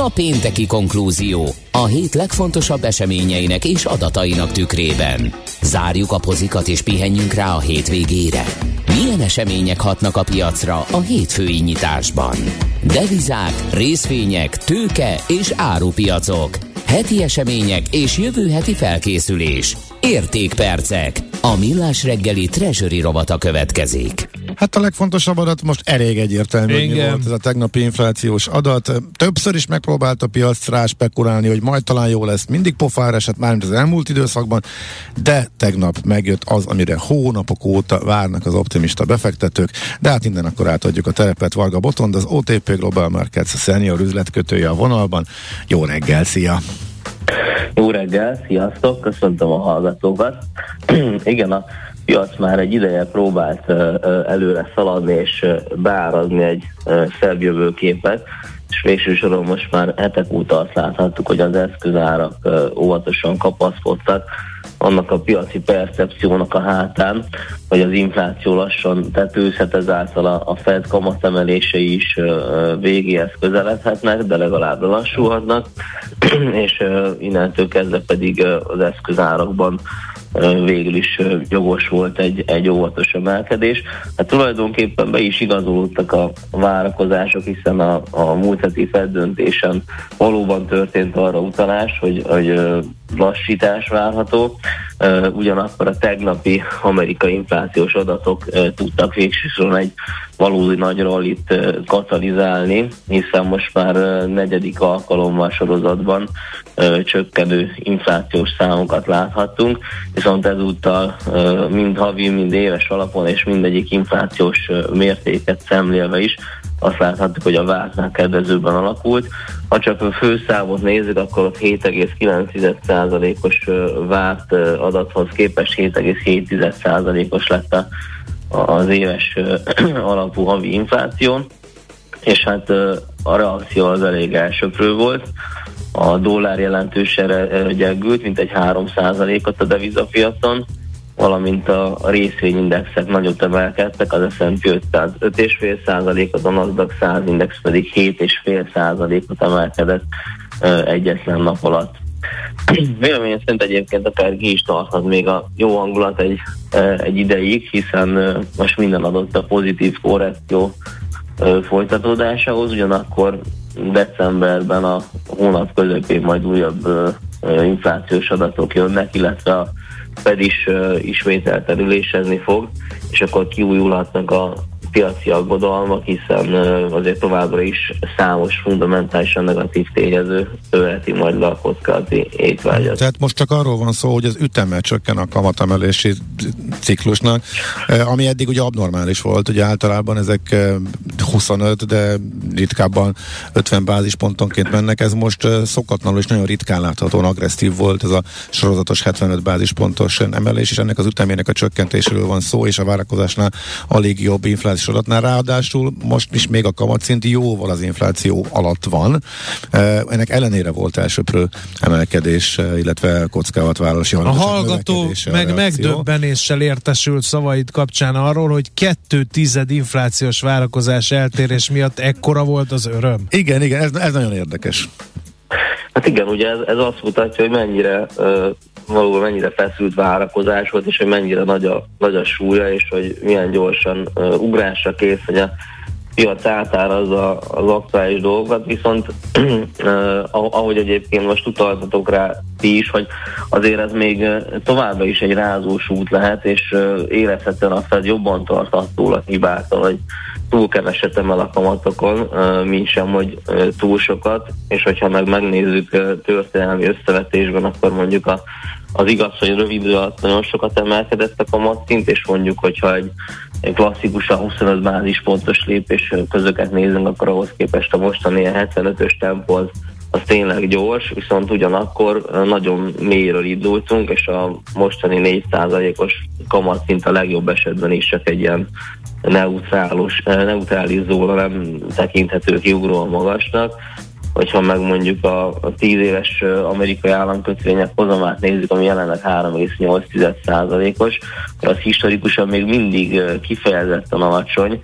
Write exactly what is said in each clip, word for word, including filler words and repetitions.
a pénteki konklúzió, a hét legfontosabb eseményeinek és adatainak tükrében. Zárjuk a pozikat és pihenjünk rá a hétvégére. Milyen események hatnak a piacra a hétfői nyitásban? Devizák, részvények, tőke és árupiacok. Heti események és jövő heti felkészülés. Értékpercek. A Millás reggeli Treasury rovata következik. Hát a legfontosabb adat most elég egyértelmű, hogy mi volt ez a tegnapi inflációs adat. Többször is megpróbált a piac rá spekulálni, hogy majd talán jó lesz, mindig pofára esett már, mint az elmúlt időszakban, de tegnap megjött az, amire hónapok óta várnak az optimista befektetők, de hát innen akkor átadjuk a terepet Varga Botond, az o té pé Global Markets senior üzletkötője a vonalban. Jó reggel, szia! Jó reggel, sziasztok, köszöntöm a hallgatókat. Igen, a piac már egy ideje próbált uh, előre szaladni és uh, beárazni egy uh, szebb jövőképet, és végső soron most már hetek óta azt láthattuk, hogy az eszközárak uh, óvatosan kapaszkodtak annak a piaci percepciónak a hátán, hogy az infláció lassan tetőzhet, ezáltal a, a Fed kamatemelései is uh, végéhez közeledhetnek, de legalább lassulhatnak, és uh, innentől kezdve pedig uh, az eszközárakban uh, végül is uh, jogos volt egy, egy óvatos emelkedés. Hát tulajdonképpen be is igazolódtak a várakozások, hiszen a, a múlt heti Fed döntésen valóban történt arra utalás, hogy, hogy uh, lassítás várható. Uh, ugyanakkor a tegnapi amerikai inflációs adatok uh, tudtak végsősorban egy valódi nagy rallit uh, katalizálni, hiszen most már uh, negyedik alkalommal sorozatban uh, csökkenő inflációs számokat láthattunk, viszont ezúttal uh, mind havi, mind éves alapon és mindegyik inflációs uh, mértéket szemlélve is azt láthattuk, hogy a vártnál kedvezőben alakult. Ha csak a főszámot nézzük, akkor ott hét egész kilenc százalékos várt adathoz képest hét egész hét százalékos lett az éves alapú havi infláció, és hát a reakció az elég elsöprő volt. A dollár jelentősen gyengült, mint egy három százalékot a devizapiacon, valamint a részvényindexek nagyot emelkedtek, az es and pé ötszáz öt egész öt százalékot, a Nasdaq száz index pedig hét egész öt százalékot emelkedett uh, egyetlen nap alatt. Véleményem szerint egyébként akár ki is tarthat még a jó hangulat egy, uh, egy ideig, hiszen uh, most minden adott a pozitív korrekció uh, folytatódásához, ugyanakkor decemberben a hónap közepén majd újabb uh, inflációs adatok jönnek, illetve a Fed is uh, ismételten ülésezni fog, és akkor kiújulhatnak a piaci aggodalmak, hiszen uh, azért továbbra is számos fundamentálisan negatív tényező követi majd le a kockázati étvágyat. Tehát most csak arról van szó, hogy az üteme csökken a kamatemelési ciklusnak, ami eddig ugye abnormális volt, ugye általában ezek huszonöt, de ritkábban ötven bázispontonként mennek, ez most szokatlanul és nagyon ritkán láthatóan agresszív volt ez a sorozatos hetvenöt bázispontos emelés, és ennek az ütemének a csökkentéséről van szó, és a várakozásnál alig jobb inflációs adatnál, ráadásul most is még a kamatszint jóval az infláció alatt van. Ennek ellenére volt elsőprő emelkedés, illetve kockázatvállalási a hallgató meg megdöbbenéssel értesült szavaid kapcsán arról, hogy kettő tized inflációs várakozás eltérés miatt ekkora volt az öröm. Igen, igen, ez, ez nagyon érdekes. Hát igen, ugye ez, ez azt mutatja, hogy mennyire uh, valóban mennyire feszült várakozás volt, és hogy mennyire nagy a, nagy a súlya, és hogy milyen gyorsan uh, ugrásra kész, hogy a piac átárazza az aktuális dolgokat, viszont uh, ahogy egyébként most utaltatok rá ti is, hogy azért ez még továbbra is egy rázós út lehet, és uh, érezhetően a Fed jobban tart attól a hibától, hogy túl keveset emel a kamatokon, uh, mint sem, hogy uh, túl sokat, és hogyha meg megnézzük uh, történelmi összevetésben, akkor mondjuk a, az igaz, hogy rövid idő alatt nagyon sokat emelkedett a kamatszint, és mondjuk, hogyha egy, egy klasszikusan huszonöt bázispontos lépés közöket nézünk, akkor ahhoz képest a mostani hetvenötös tempó az, az tényleg gyors, viszont ugyanakkor nagyon mélyről indultunk, és a mostani négy százalékos kamatszint a legjobb esetben is csak egy ilyen neutrális, neutrális zóna, nem tekinthető kiugróan magasnak. Hogyha meg mondjuk a, a tíz éves amerikai államkötvények hozamát nézzük, ami jelenleg három egész nyolc százalékos, az historikusan még mindig kifejezetten alacsony,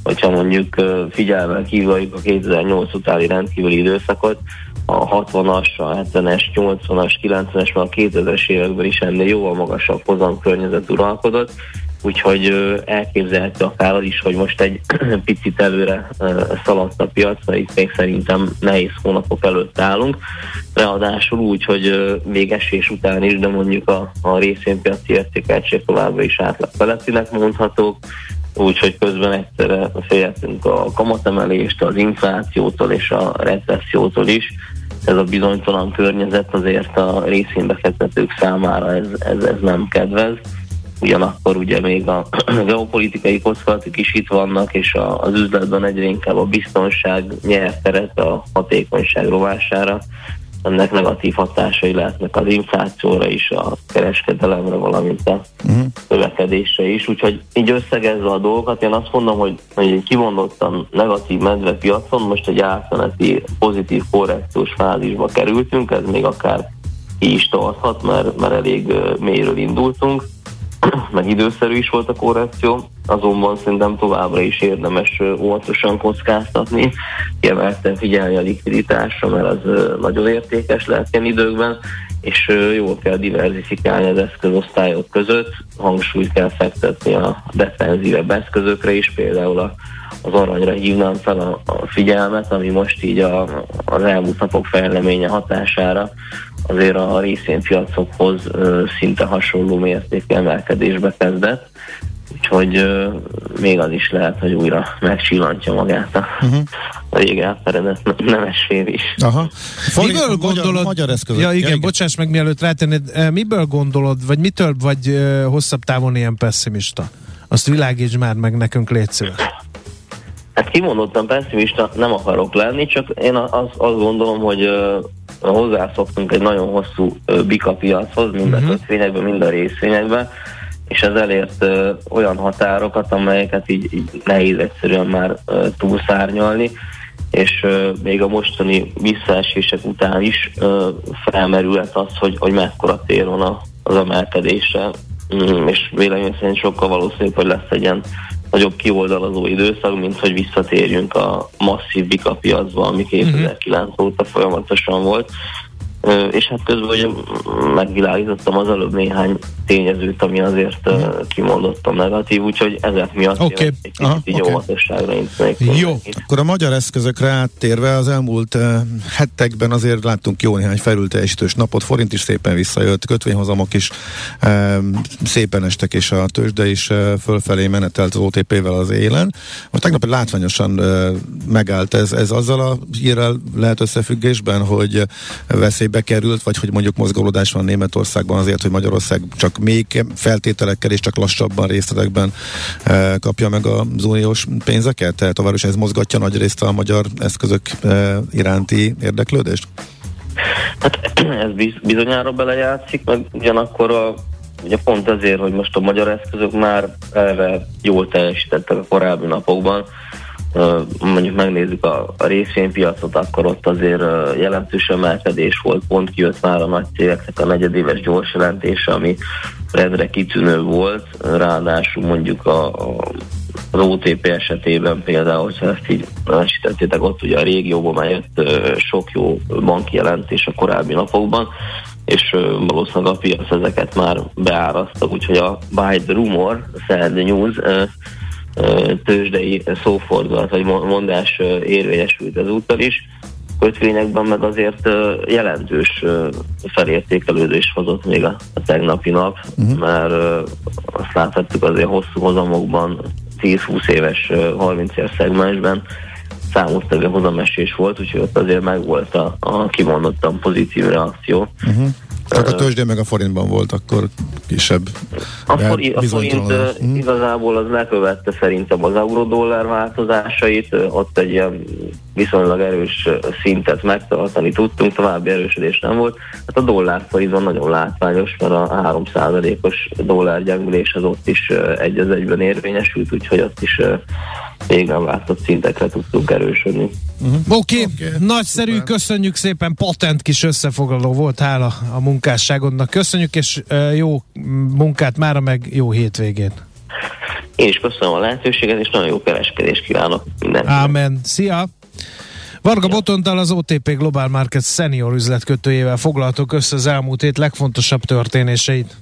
hogyha mondjuk figyelmen kívüljük a kétezer-nyolc utáni rendkívüli időszakot, a hatvanas, a hetvenes, nyolcvanas, kilencvenes, már a kétezres években is ennél jóval magasabb hozamkörnyezet uralkodott, úgyhogy elképzelhető akár az is, hogy most egy picit előre szaladt a piac, mert itt még szerintem nehéz hónapok előtt állunk. Ráadásul úgy, hogy még esés után is, de mondjuk a, a részvénypiaci értékeltség továbbra is átlag felettinek mondhatók, úgyhogy közben egyszerre félhetünk a kamatemelést, az inflációtól és a recessziótól is. Ez a bizonytalan környezet azért a részvénybefektetők számára ez, ez, ez nem kedvez. Ugyanakkor ugye még a geopolitikai kockázatok is itt vannak, és a, az üzletben egyre inkább a biztonság nyer teret a hatékonyság rovására. Ennek negatív hatásai lehetnek az inflációra is, a kereskedelemre, valamint a uh-huh. növekedésre is. Úgyhogy így összegezve a dolgokat, én azt mondom, hogy, hogy egy kimondottan negatív medvepiacon most egy átmeneti pozitív korrekciós fázisba kerültünk, ez még akár ki is tarthat, mert, mert elég mélyről indultunk, meg időszerű is volt a korrekció, azonban szerintem továbbra is érdemes óvatosan kockáztatni, kiemelten figyelni a likviditásra, mert az nagyon értékes lehet ilyen időkben, és jól kell diverzifikálni az eszközosztályok között, hangsúlyt kell fektetni a defenzívebb eszközökre is, például a, az aranyra hívnám fel a, a figyelmet, ami most így a, az elmúlt napok fejleménye hatására azért a részvénypiacokhoz ö, szinte hasonló mértékű emelkedésbe kezdett, úgyhogy ö, még az is lehet, hogy újra megcsillantja magát a, uh-huh. a rég elfeledett nemes fél is. Aha. Miből gondolod, magyar eszközök, ja igen, igen, bocsáss meg, mielőtt rátennéd, miből gondolod, vagy mitől vagy ö, hosszabb távon ilyen pessimista? Azt világíts már meg nekünk, légy szíves. Hát kimondottan pessimista nem akarok lenni, csak én az, azt gondolom, hogy ö, hozzászoktunk egy nagyon hosszú ö, bika piachoz, mind a uh-huh. kötvényekben, mind a részvényekben, és ez elért ö, olyan határokat, amelyeket így, így nehéz egyszerűen már ö, túlszárnyalni, és ö, még a mostani visszaesések után is ö, felmerülhet az, hogy, hogy mekkora tér van a, az emelkedésre, mm, és vélemény szerint sokkal valószínűbb, hogy lesz egy ilyen nagyobb kioldalazó időszak, mint hogy visszatérjünk a masszív bika piacba, ami kétezer-kilenc uh-huh. óta folyamatosan volt. Uh, és hát közben ugye megvilágítottam az előbb néhány tényezőt, ami azért uh, kimondottan negatív, úgyhogy ezek miatt okay. egy kicsit így okay. óvatosságra intéznék. Jó, akkor a magyar eszközökre áttérve az elmúlt uh, hetekben azért láttunk jó néhány felülteljesítős napot, forint is szépen visszajött, kötvényhozamok is uh, szépen estek, és a tőzsde is uh, fölfelé menetelt az o té pé-vel az élen. Most tegnap látványosan uh, megállt ez, ez azzal a hírrel lehet összefüggésben, hogy veszély bekerült, vagy hogy mondjuk mozgolódás van Németországban azért, hogy Magyarország csak még feltételekkel és csak lassabban részletekben e, kapja meg az uniós pénzeket? Tehát továbbra is ez mozgatja nagy részt a magyar eszközök e, iránti érdeklődést? Hát ez bizonyára belejátszik, meg ugyanakkor a, ugye pont ezért, hogy most a magyar eszközök már erre jól teljesítettek a korábbi napokban. Uh, mondjuk megnézzük a, a részvénypiacot, akkor ott azért uh, jelentős emelkedés volt, pont kijött már a nagy cégeknek a negyedéves gyors jelentése, ami rendre kitűnő volt, ráadásul mondjuk a, a, az o té pé esetében például, hogyha ezt így esítettétek, ott ugye a régióban már jött uh, sok jó banki jelentés a korábbi napokban, és uh, valószínűleg a piac ezeket már beárasztak, úgyhogy a buy the rumor, sell the news uh, tőzsdei szófordulat, vagy mondás érvényesült ezúttal is. Kötvényekben meg azért jelentős felértékelődés hozott még a, a tegnapi nap, uh-huh. mert azt láthattuk azért hosszú hozamokban, tíz-húsz éves, harminc éves szegmensben számottag a hozamesés volt, úgyhogy ott azért megvolt a, a kimondottan pozitív reakció. Uh-huh. Tehát a tőzsdén meg a forintban volt akkor kisebb. A, fori, a forint uh, igazából az lekövette szerintem az euró-dollár változásait, ott egy ilyen viszonylag erős szintet megtartani tudtunk, további erősödés nem volt. Hát a dollár forintban nagyon látványos, mert a három százalékos dollár gyengülés az ott is egy az egyben érvényesült, úgyhogy ott is még nem látott szintekre tudtunk erősödni. Uh-huh. Oké, okay. okay. Nagyszerű, super. Köszönjük szépen, patent kis összefoglaló volt, hála a munkásságodnak. Köszönjük, és uh, jó munkát mára, meg jó hétvégét. Én is köszönöm a lehetőséget, és nagyon jó kereskedést kívánok mindenkinek. Ámen. Szia! Varga ja. Botondal, az o té pé Global Markets senior üzletkötőjével foglaltok össze az elmúlt hét legfontosabb történéseit.